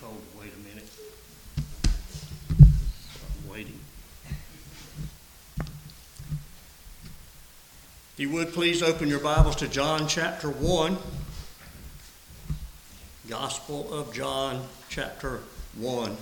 told to wait a minute. So I'm waiting. If you would, please open your Bibles to John chapter 1. Gospel of John chapter 1.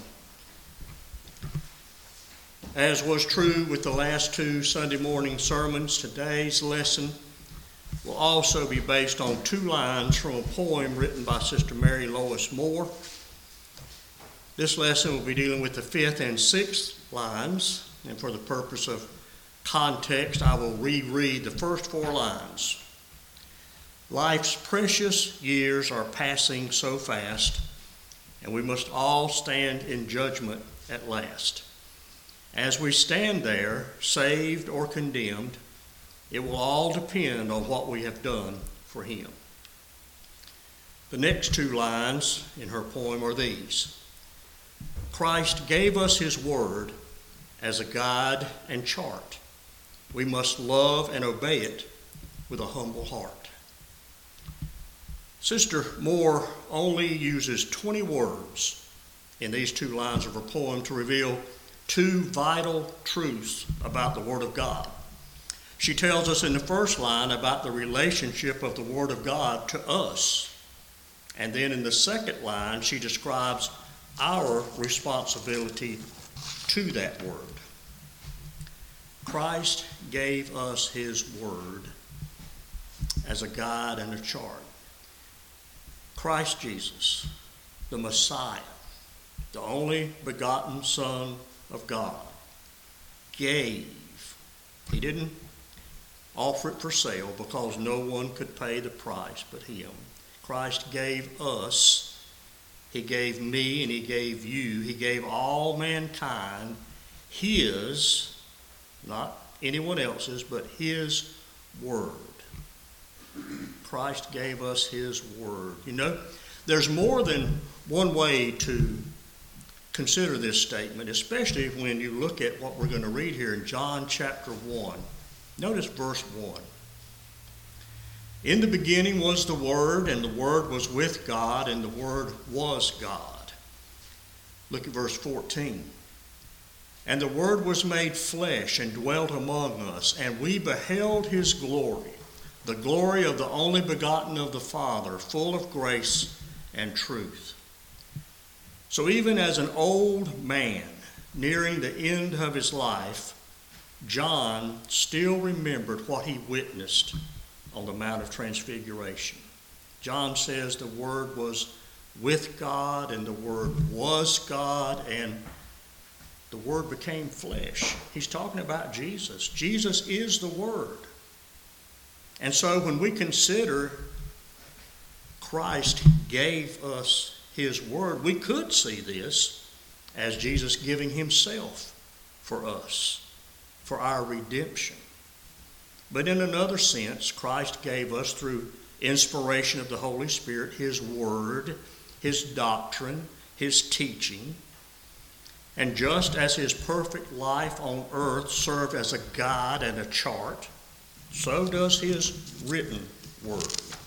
As was true with the last two Sunday morning sermons, today's lesson will also be based on two lines from a poem written by Sister Mary Lois Moore. This lesson will be dealing with the fifth and sixth lines, and for the purpose of context, I will reread the first four lines. Life's precious years are passing so fast, and we must all stand in judgment at last. As we stand there, saved or condemned, it will all depend on what we have done for Him. The next two lines in her poem are these. Christ gave us His word as a guide and chart. We must love and obey it with a humble heart. Sister Moore only uses 20 words in these two lines of her poem to reveal two vital truths about the Word of God. She tells us in the first line about the relationship of the Word of God to us. And then in the second line, she describes our responsibility to that Word. Christ gave us His Word as a guide and a chart. Christ Jesus, the Messiah, the only begotten Son of God, gave. He didn't offer it for sale because no one could pay the price but Him. Christ gave us, He gave me, and He gave you, He gave all mankind His, not anyone else's, but His Word. Christ gave us His Word. You know, there's more than one way to consider this statement, especially when you look at what we're going to read here in John chapter 1. Notice verse 1. In the beginning was the Word, and the Word was with God, and the Word was God. Look at verse 14. And the Word was made flesh and dwelt among us, and we beheld His glory, the glory of the only begotten of the Father, full of grace and truth. So even as an old man nearing the end of his life, John still remembered what he witnessed on the Mount of Transfiguration. John says the Word was with God, and the Word was God, and the Word became flesh. He's talking about Jesus. Jesus is the Word. And so when we consider Christ gave us His Word, we could see this as Jesus giving Himself for us, for our redemption. But in another sense, Christ gave us, through inspiration of the Holy Spirit, His Word, His doctrine, His teaching. And just as His perfect life on earth served as a guide and a chart, so does His written Word.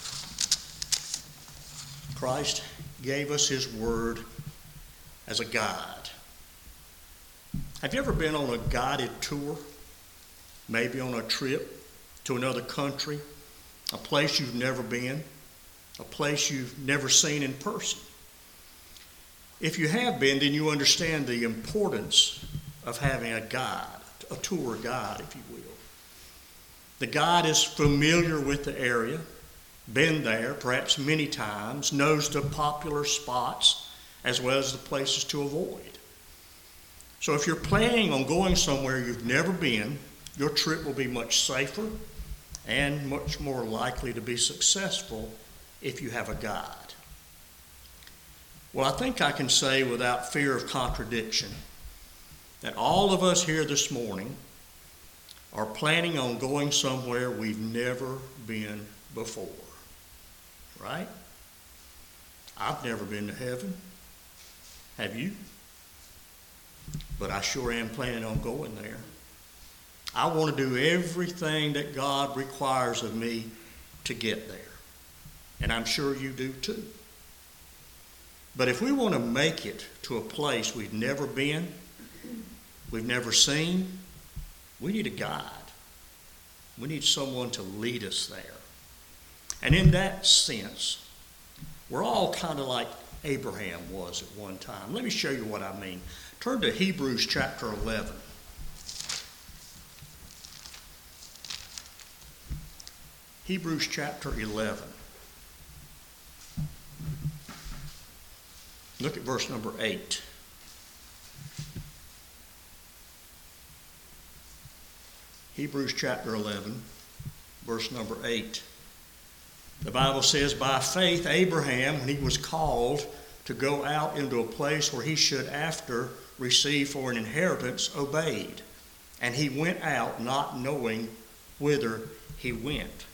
Christ gave us His Word as a guide. Have you ever been on a guided tour? Maybe on a trip to another country, a place you've never been, a place you've never seen in person? If you have been, then you understand the importance of having a guide, a tour guide, if you will. The guide is familiar with the area, been there perhaps many times, knows the popular spots as well as the places to avoid. So if you're planning on going somewhere you've never been, your trip will be much safer and much more likely to be successful if you have a guide. Well, I think I can say without fear of contradiction that all of us here this morning are planning on going somewhere we've never been before. Right? I've never been to heaven. Have you? But I sure am planning on going there. I want to do everything that God requires of me to get there. And I'm sure you do too. But if we want to make it to a place we've never been, we've never seen, we need a guide. We need someone to lead us there. And in that sense, we're all kind of like Abraham was at one time. Let me show you what I mean. Turn to Hebrews chapter 11. Hebrews chapter 11. Look at verse number 8. Hebrews chapter 11, verse number 8. The Bible says, by faith Abraham, when he was called to go out into a place where he should after receive for an inheritance, obeyed. And he went out not knowing whither he went.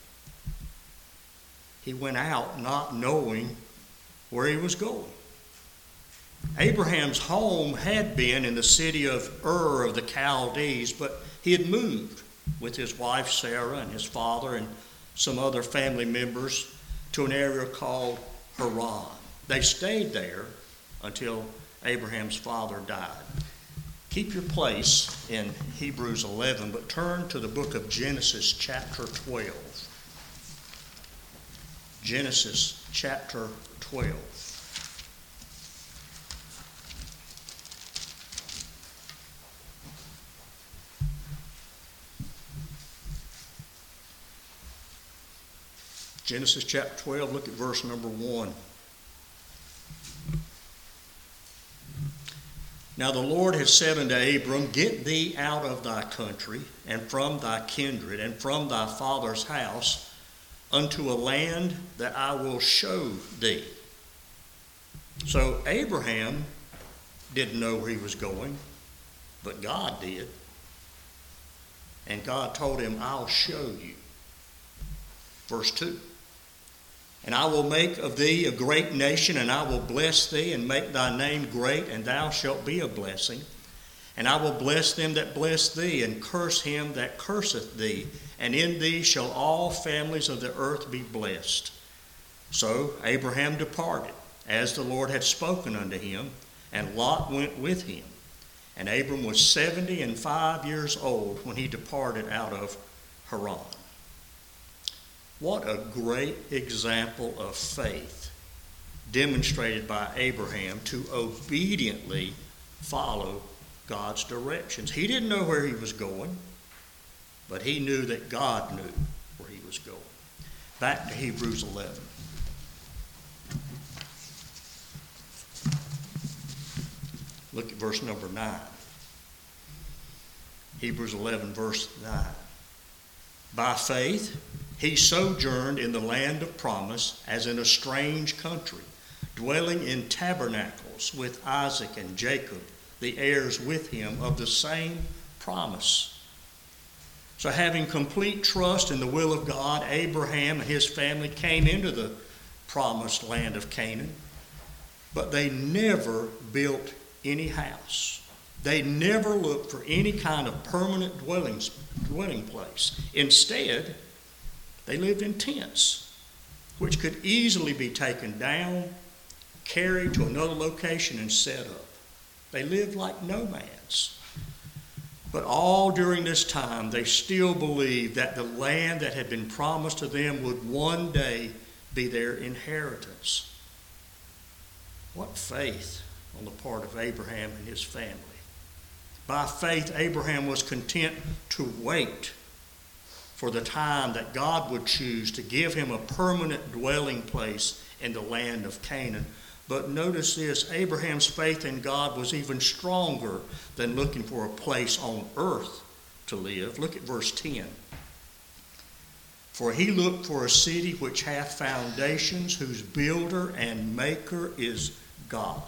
He went out not knowing where he was going. Abraham's home had been in the city of Ur of the Chaldees, but he had moved with his wife Sarah and his father and some other family members to an area called Haran. They stayed there until Abraham's father died. Keep your place in Hebrews 11, but turn to the book of Genesis chapter 12. Genesis chapter 12. Genesis chapter 12, look at verse number 1. Now the Lord has said unto Abram, get thee out of thy country, and from thy kindred, and from thy father's house, unto a land that I will show thee. So Abraham didn't know where he was going, but God did. And God told him, I'll show you. Verse 2. And I will make of thee a great nation, and I will bless thee, and make thy name great, and thou shalt be a blessing. And I will bless them that bless thee, and curse him that curseth thee. And in thee shall all families of the earth be blessed. So Abraham departed, as the Lord had spoken unto him, and Lot went with him. And Abram was 75 years old when he departed out of Haran. What a great example of faith demonstrated by Abraham to obediently follow God's directions. He didn't know where he was going, but he knew that God knew where he was going. Back to Hebrews 11. Look at verse number 9. Hebrews 11, verse 9. By faith, he sojourned in the land of promise as in a strange country, dwelling in tabernacles with Isaac and Jacob, the heirs with him of the same promise. So having complete trust in the will of God, Abraham and his family came into the promised land of Canaan, but they never built any house. They never looked for any kind of permanent dwelling place. Instead, they lived in tents, which could easily be taken down, carried to another location, and set up. They lived like nomads. But all during this time, they still believed that the land that had been promised to them would one day be their inheritance. What faith on the part of Abraham and his family. By faith, Abraham was content to wait for the time that God would choose to give him a permanent dwelling place in the land of Canaan. But notice this, Abraham's faith in God was even stronger than looking for a place on earth to live. Look at verse 10. For he looked for a city which hath foundations, whose builder and maker is God.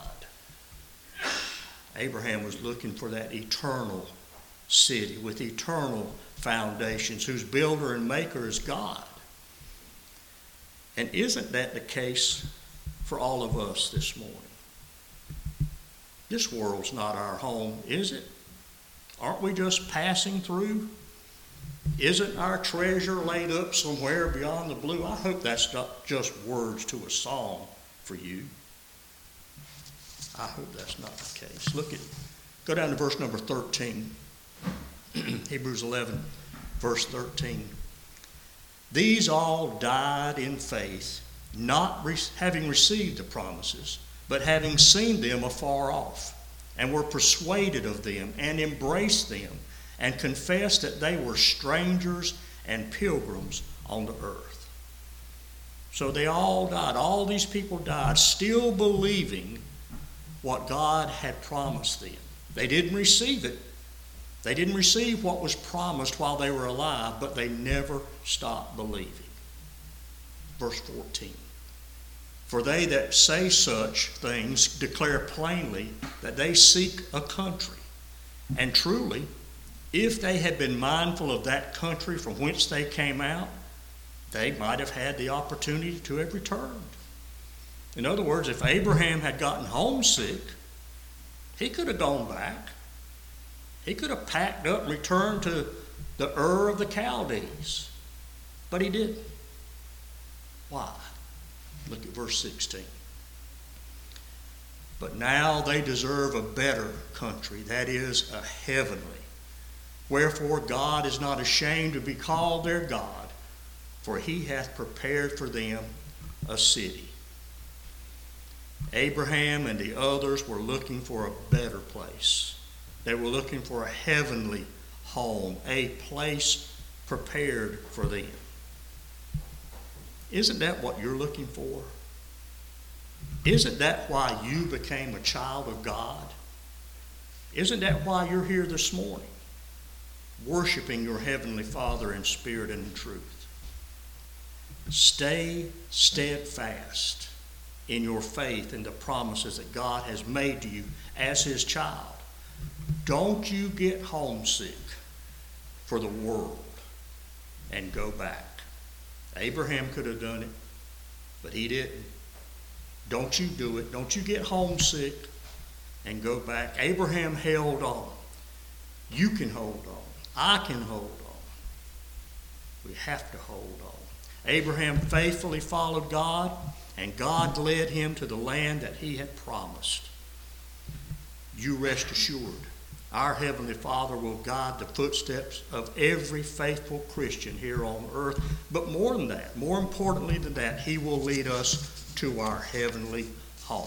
Abraham was looking for that eternal city with eternal foundations, whose builder and maker is God. And isn't that the case for all of us this morning? This world's not our home, is it? Aren't we just passing through? Isn't our treasure laid up somewhere beyond the blue? I hope that's not just words to a song for you. I hope that's not the case. Go down to verse number 13. Hebrews 11, verse 13. These all died in faith, not having received the promises, but having seen them afar off, and were persuaded of them, and embraced them, and confessed that they were strangers and pilgrims on the earth. So they all died. All these people died, still believing what God had promised them. They didn't receive it. They didn't receive what was promised while they were alive, but they never stopped believing. Verse 14. For they that say such things declare plainly that they seek a country. And truly, if they had been mindful of that country from whence they came out, they might have had the opportunity to have returned. In other words, if Abraham had gotten homesick, he could have gone back. He could have packed up and returned to the Ur of the Chaldees. But he didn't. Why? Look at verse 16. But now they deserve a better country, that is, a heavenly. Wherefore God is not ashamed to be called their God, for he hath prepared for them a city. Abraham and the others were looking for a better place. They were looking for a heavenly home, a place prepared for them. Isn't that what you're looking for? Isn't that why you became a child of God? Isn't that why you're here this morning, worshiping your Heavenly Father in spirit and in truth? Stay steadfast in your faith in the promises that God has made to you as his child. Don't you get homesick for the world and go back. Abraham could have done it, but he didn't. Don't you do it. Don't you get homesick and go back. Abraham held on. You can hold on. I can hold on. We have to hold on. Abraham faithfully followed God, and God led him to the land that he had promised. You rest assured, our Heavenly Father will guide the footsteps of every faithful Christian here on earth. But more than that, more importantly than that, he will lead us to our heavenly home.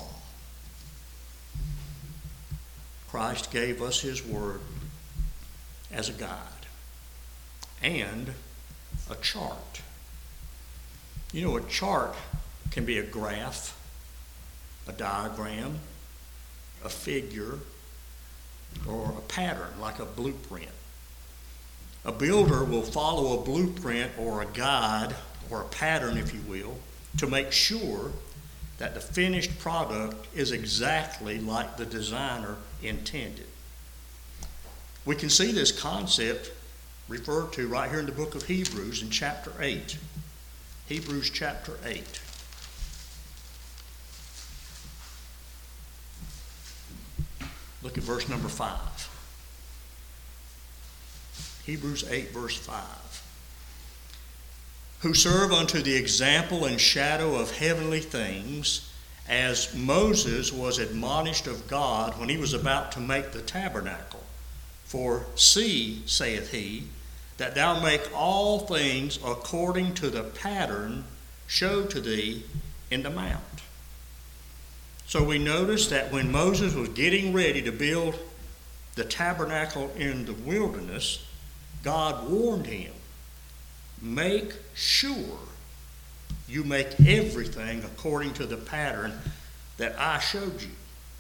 Christ gave us his word as a guide and a chart. You know, a chart can be a graph, a diagram, a figure, or a pattern, like a blueprint. A builder will follow a blueprint or a guide or a pattern, if you will, to make sure that the finished product is exactly like the designer intended. We can see this concept referred to right here in the book of Hebrews in chapter 8. Hebrews chapter 8. Look at verse number 5. Hebrews 8, verse 5. Who serve unto the example and shadow of heavenly things, as Moses was admonished of God when he was about to make the tabernacle. For see, saith he, that thou make all things according to the pattern showed to thee in the mount. So we notice that when Moses was getting ready to build the tabernacle in the wilderness, God warned him, make sure you make everything according to the pattern that I showed you.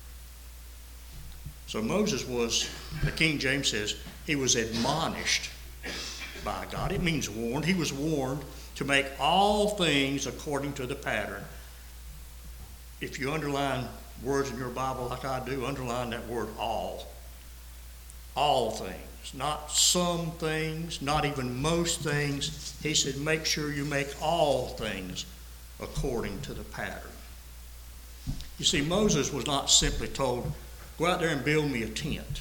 So Moses was, the King James says, he was admonished by God. It means warned. He was warned to make all things according to the pattern. If you underline words in your Bible like I do, underline that word all. All things. Not some things, not even most things. He said, make sure you make all things according to the pattern. You see, Moses was not simply told, go out there and build me a tent.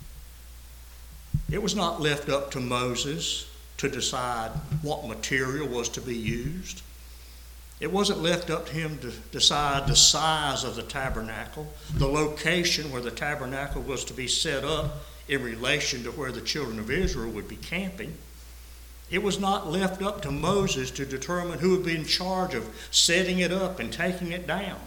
It was not left up to Moses to decide what material was to be used. It wasn't left up to him to decide the size of the tabernacle, the location where the tabernacle was to be set up in relation to where the children of Israel would be camping. It was not left up to Moses to determine who would be in charge of setting it up and taking it down.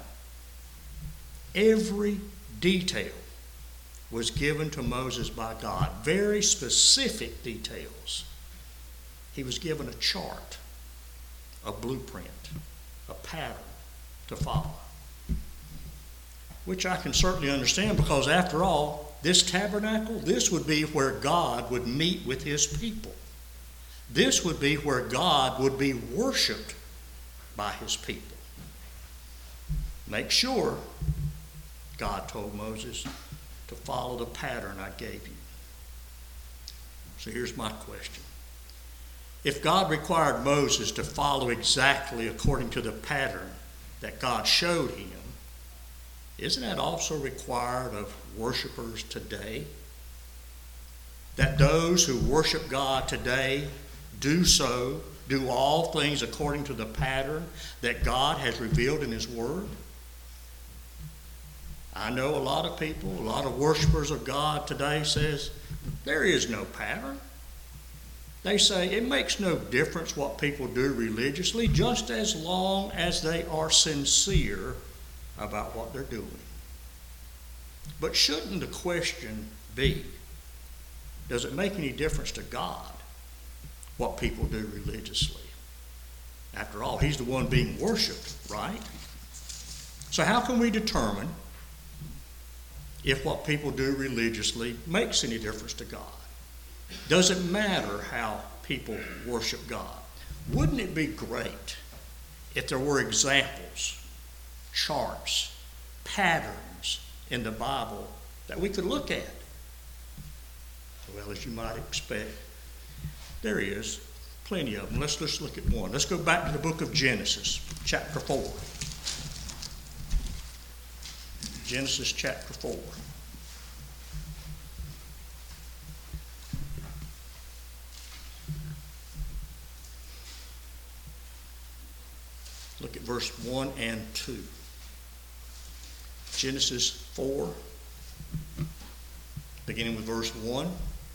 Every detail was given to Moses by God, very specific details. He was given a chart, a blueprint, a pattern to follow, which I can certainly understand because, after all, this tabernacle, this would be where God would meet with his people. This would be where God would be worshiped by his people. Make sure, God told Moses, to follow the pattern I gave you. So here's my question. If God required Moses to follow exactly according to the pattern that God showed him, isn't that also required of worshipers today? That those who worship God today do all things according to the pattern that God has revealed in his word? I know a lot of people, a lot of worshipers of God today says, there is no pattern. They say it makes no difference what people do religiously, just as long as they are sincere about what they're doing. But shouldn't the question be, does it make any difference to God what people do religiously? After all, he's the one being worshiped, right? So how can we determine if what people do religiously makes any difference to God? Does it matter how people worship God? Wouldn't it be great if there were examples, charts, patterns in the Bible that we could look at? Well, as you might expect, there is plenty of them. Let's just look at one. Let's go back to the book of Genesis, chapter 4. Genesis chapter 4. Look at verse 1 and 2. Genesis 4, beginning with verse 1.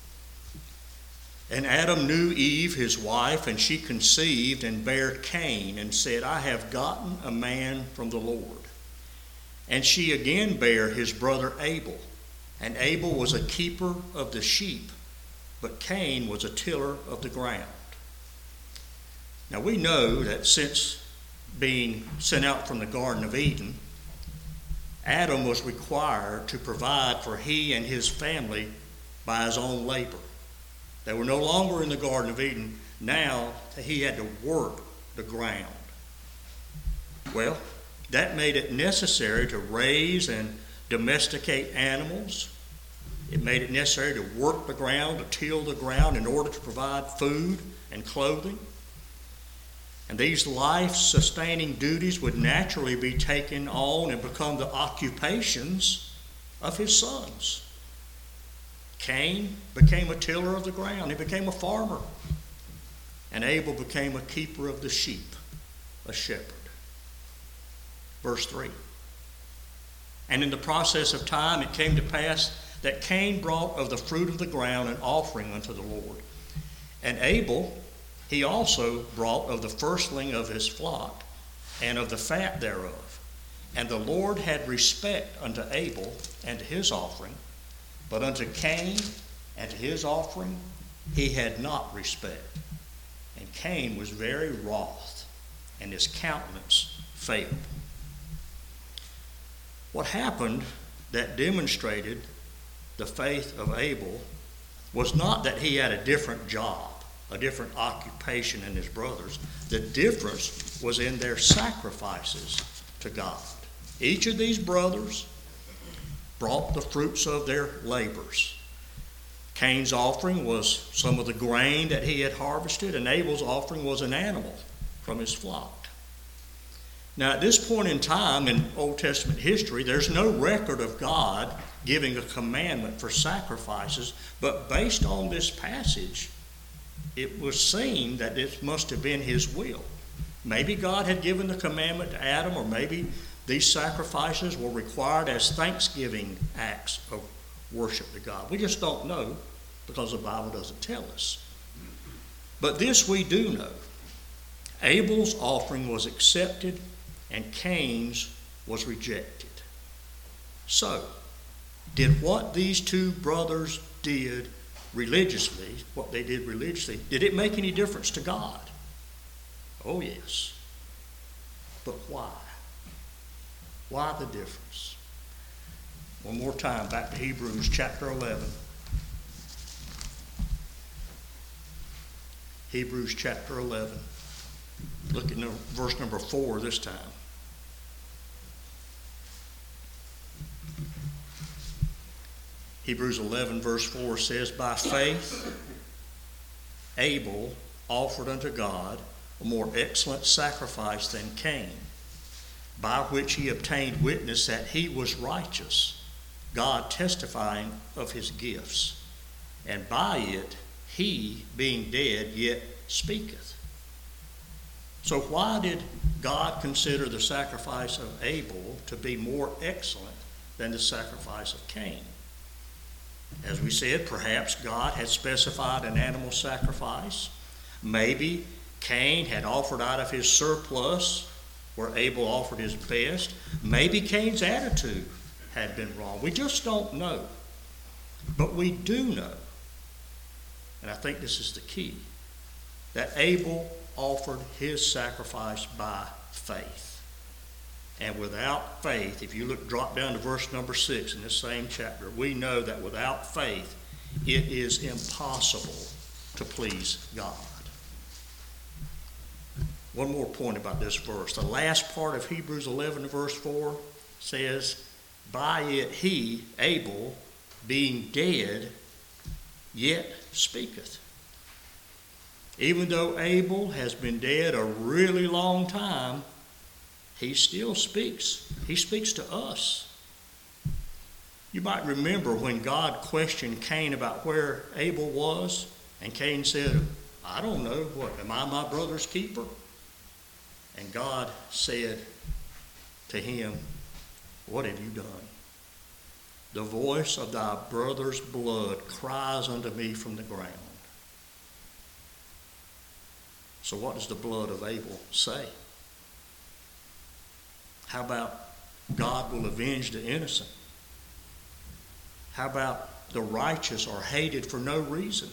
And Adam knew Eve, his wife, and she conceived and bare Cain, and said, I have gotten a man from the Lord. And she again bare his brother Abel. And Abel was a keeper of the sheep, but Cain was a tiller of the ground. Now we know that since being sent out from the Garden of Eden, Adam was required to provide for he and his family by his own labor. They were no longer in the Garden of Eden. Now he had to work the ground. Well, that made it necessary to raise and domesticate animals. It made it necessary to work the ground, to till the ground in order to provide food and clothing. And these life-sustaining duties would naturally be taken on and become the occupations of his sons. Cain became a tiller of the ground. He became a farmer. And Abel became a keeper of the sheep, a shepherd. Verse 3. And in the process of time it came to pass that Cain brought of the fruit of the ground an offering unto the Lord. And Abel, he also brought of the firstling of his flock and of the fat thereof. And the Lord had respect unto Abel and to his offering, but unto Cain and to his offering he had not respect. And Cain was very wroth, and his countenance failed. What happened that demonstrated the faith of Abel was not that he had a different job, a different occupation than his brothers. The difference was in their sacrifices to God. Each of these brothers brought the fruits of their labors. Cain's offering was some of the grain that he had harvested, and Abel's offering was an animal from his flock. Now, at this point in time in Old Testament history, there's no record of God giving a commandment for sacrifices, but based on this passage, it was seen that it must have been his will Maybe God had given the commandment to Adam, or maybe these sacrifices were required as thanksgiving acts of worship to God. We just don't know because the Bible doesn't tell us. But this we do know. Abel's offering was accepted and Cain's was rejected. So, did what these two brothers did religiously, did it make any difference to God? Oh, yes. But why? Why the difference? One more time, back to Hebrews chapter 11. Hebrews chapter 11. Look at verse number 4 this time. Hebrews 11 verse 4 says, by faith Abel offered unto God a more excellent sacrifice than Cain, by which he obtained witness that he was righteous, God testifying of his gifts. And by it he, being dead, yet speaketh. So why did God consider the sacrifice of Abel to be more excellent than the sacrifice of Cain? As we said, perhaps God had specified an animal sacrifice. Maybe Cain had offered out of his surplus, where Abel offered his best. Maybe Cain's attitude had been wrong. We just don't know. But we do know, and I think this is the key, that Abel offered his sacrifice by faith. And without faith, if you drop down to verse number 6 in this same chapter, we know that without faith, it is impossible to please God. One more point about this verse. The last part of Hebrews 11 verse 4 says, by it he, Abel, being dead, yet speaketh. Even though Abel has been dead a really long time, he still speaks. He speaks to us. You might remember when God questioned Cain about where Abel was, and Cain said, I don't know. What, am I my brother's keeper? And God said to him, what have you done? The voice of thy brother's blood cries unto me from the ground. So what does the blood of Abel say? How about God will avenge the innocent? How about the righteous are hated for no reason?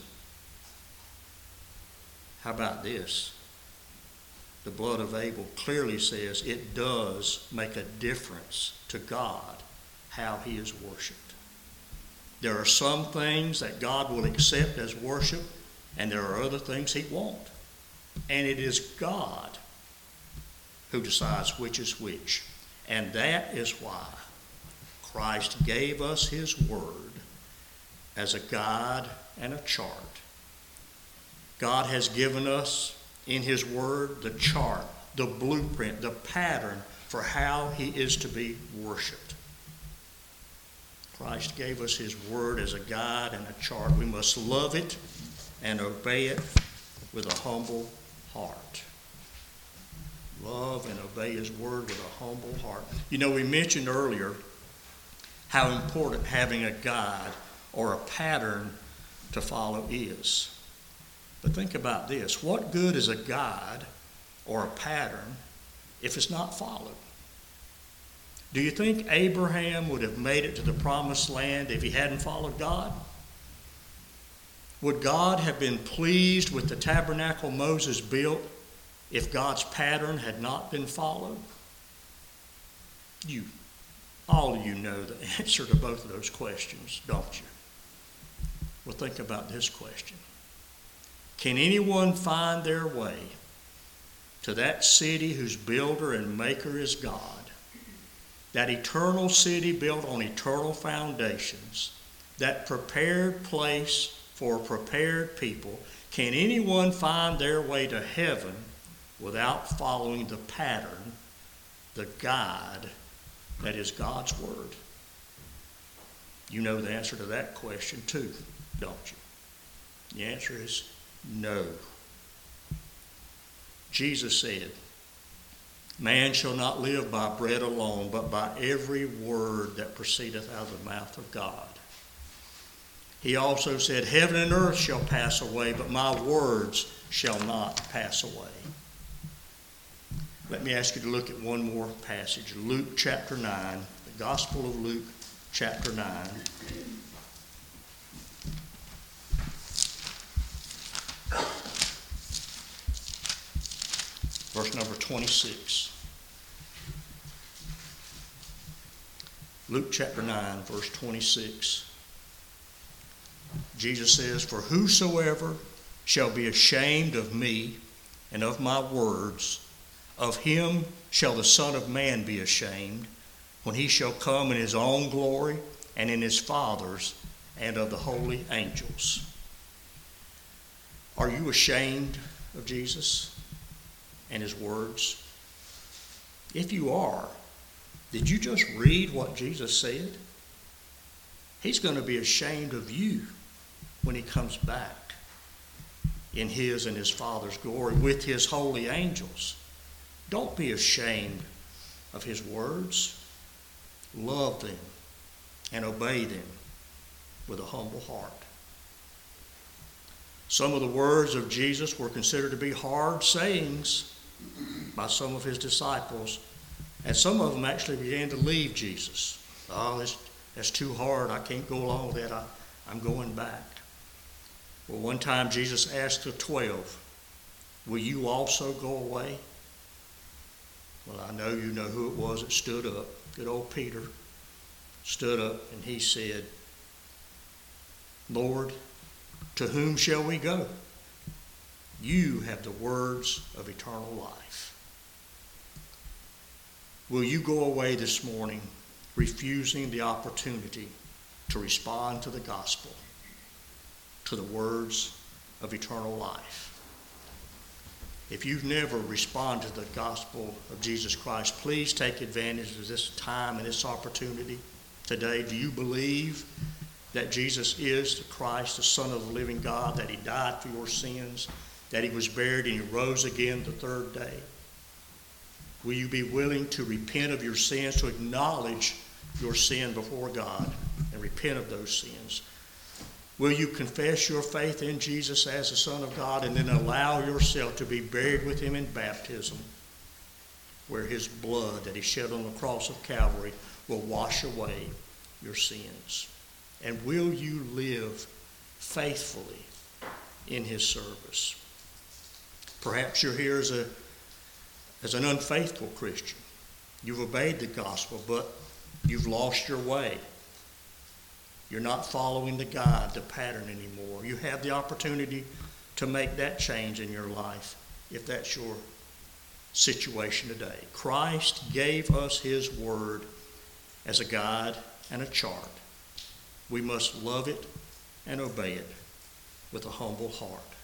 How about this? The blood of Abel clearly says it does make a difference to God how he is worshiped. There are some things that God will accept as worship, and there are other things he won't. And it is God who decides which is which. And that is why Christ gave us his word as a guide and a chart. God has given us in his word the chart, the blueprint, the pattern for how he is to be worshiped. Christ gave us his word as a guide and a chart. We must love it and obey it with a humble heart. Love and obey his word with a humble heart. You know, we mentioned earlier how important having a guide or a pattern to follow is. But think about this. What good is a guide or a pattern if it's not followed? Do you think Abraham would have made it to the promised land if he hadn't followed God? Would God have been pleased with the tabernacle Moses built if God's pattern had not been followed? All of you know the answer to both of those questions, don't you? Well, think about this question. Can anyone find their way to that city whose builder and maker is God? That eternal city built on eternal foundations, that prepared place for prepared people. Can anyone find their way to heaven without following the pattern, the guide that is God's word? You know the answer to that question too, don't you? The answer is no. Jesus said, Man shall not live by bread alone, but by every word that proceedeth out of the mouth of God. He also said, heaven and earth shall pass away, but my words shall not pass away. Let me ask you to look at one more passage, Luke chapter 9, the Gospel of Luke chapter 9. Verse number 26. Luke chapter 9, verse 26. Jesus says, for whosoever shall be ashamed of me and of my words, of him shall the Son of Man be ashamed, when he shall come in his own glory and in his Father's and of the holy angels. Are you ashamed of Jesus and his words? If you are, did you just read what Jesus said? He's going to be ashamed of you when he comes back in his and his Father's glory with his holy angels. Don't be ashamed of his words. Love them and obey them with a humble heart. Some of the words of Jesus were considered to be hard sayings by some of his disciples, and some of them actually began to leave Jesus. Oh, that's too hard. I can't go along with that. I'm going back. Well, one time Jesus asked the 12, will you also go away? Well, I know you know who it was that stood up. Good old Peter stood up and he said, Lord, to whom shall we go? You have the words of eternal life. Will you go away this morning refusing the opportunity to respond to the gospel, to the words of eternal life? If you've never responded to the gospel of Jesus Christ, please take advantage of this time and this opportunity today. Do you believe that Jesus is the Christ, the Son of the living God, that he died for your sins, that he was buried and he rose again the third day? Will you be willing to repent of your sins, to acknowledge your sin before God and repent of those sins? Will you confess your faith in Jesus as the Son of God and then allow yourself to be buried with him in baptism, where his blood that he shed on the cross of Calvary will wash away your sins? And will you live faithfully in his service? Perhaps you're here as an unfaithful Christian. You've obeyed the gospel, but you've lost your way. You're not following the guide, the pattern anymore. You have the opportunity to make that change in your life if that's your situation today. Christ gave us his word as a guide and a chart. We must love it and obey it with a humble heart.